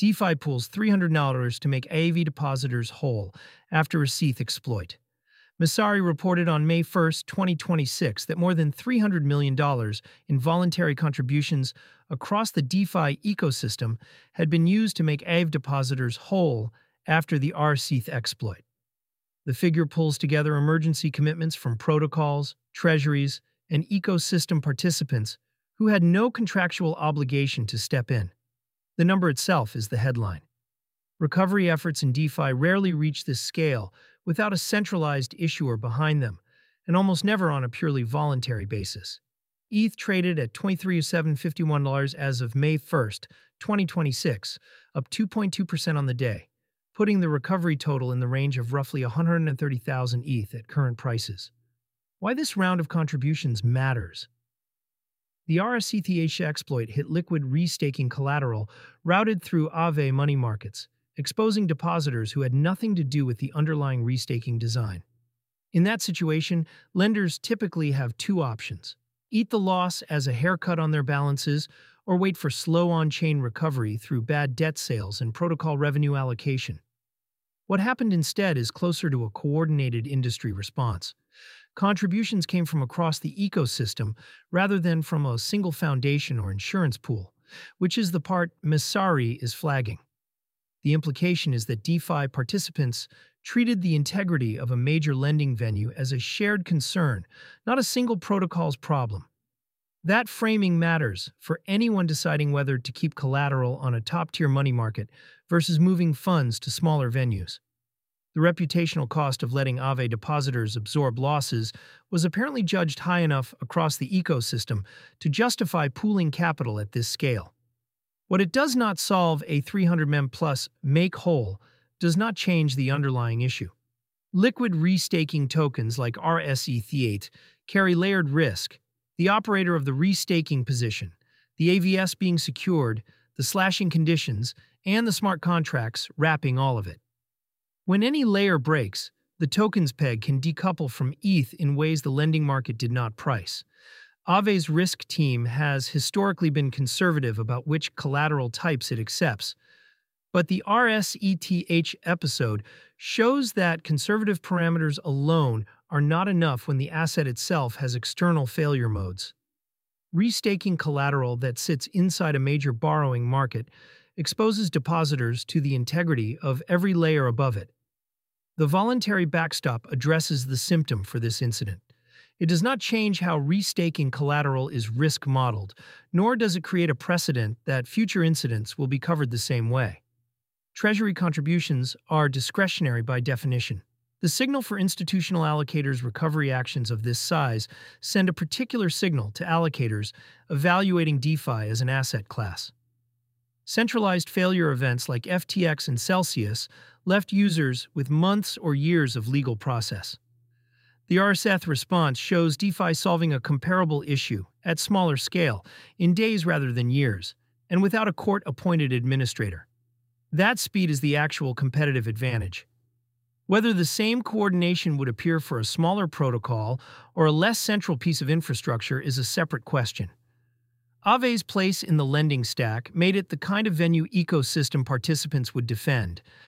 DeFi pulls $300 to make AAV depositors whole after a Seath exploit. Messari reported on May 1, 2026 that more than $300 million in voluntary contributions across the DeFi ecosystem had been used to make AAV depositors whole after the Seath exploit. The figure pulls together emergency commitments from protocols, treasuries, and ecosystem participants who had no contractual obligation to step in. The number itself is the headline. Recovery efforts in DeFi rarely reach this scale without a centralized issuer behind them, and almost never on a purely voluntary basis. ETH traded at $23,751 as of May 1, 2026, up 2.2% on the day, putting the recovery total in the range of roughly 130,000 ETH at current prices. Why this round of contributions matters. The RSETH exploit hit liquid restaking collateral routed through Aave money markets, exposing depositors who had nothing to do with the underlying restaking design. In that situation, lenders typically have two options: eat the loss as a haircut on their balances, or wait for slow on-chain recovery through bad debt sales and protocol revenue allocation. What happened instead is closer to a coordinated industry response. Contributions came from across the ecosystem rather than from a single foundation or insurance pool, which is the part Messari is flagging. The implication is that DeFi participants treated the integrity of a major lending venue as a shared concern, not a single protocol's problem. That framing matters for anyone deciding whether to keep collateral on a top-tier money market versus moving funds to smaller venues. The reputational cost of letting Aave depositors absorb losses was apparently judged high enough across the ecosystem to justify pooling capital at this scale. What it does not solve, a 300 mem plus make whole, does not change the underlying issue. Liquid restaking tokens like RSETH carry layered risk: the operator of the restaking position, the AVS being secured, the slashing conditions, and the smart contracts wrapping all of it. When any layer breaks, the token's peg can decouple from ETH in ways the lending market did not price. Aave's risk team has historically been conservative about which collateral types it accepts, but the RSETH episode shows that conservative parameters alone are not enough when the asset itself has external failure modes. Restaking collateral that sits inside a major borrowing market exposes depositors to the integrity of every layer above it. The voluntary backstop addresses the symptom for this incident. It does not change how restaking collateral is risk modeled, nor does it create a precedent that future incidents will be covered the same way. Treasury contributions are discretionary by definition. The signal for institutional allocators' recovery actions of this size send a particular signal to allocators evaluating DeFi as an asset class. Centralized failure events like FTX and Celsius left users with months or years of legal process. The RSETH response shows DeFi solving a comparable issue, at smaller scale, in days rather than years, and without a court-appointed administrator. That speed is the actual competitive advantage. Whether the same coordination would appear for a smaller protocol or a less central piece of infrastructure is a separate question. Aave's place in the lending stack made it the kind of venue ecosystem participants would defend,